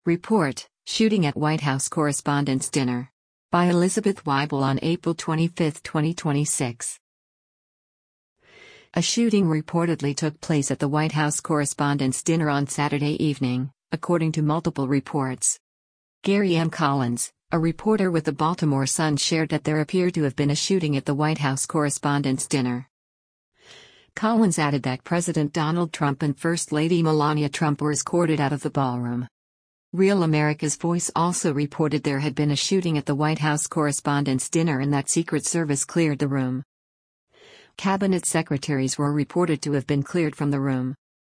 Report, Shooting at White House Correspondents' Dinner. By Elizabeth Weibel on April 25, 2026. A shooting reportedly took place at the White House Correspondents' Dinner on Saturday evening, according to multiple reports. Gary M. Collins, a reporter with the Baltimore Sun, shared that there appeared to have been a shooting at the White House Correspondents' Dinner. Collins added that President Donald Trump and First Lady Melania Trump were escorted out of the ballroom. Real America's Voice also reported there had been a shooting at the White House Correspondents' Dinner and that Secret Service cleared the room. Cabinet secretaries were reported to have been cleared from the room.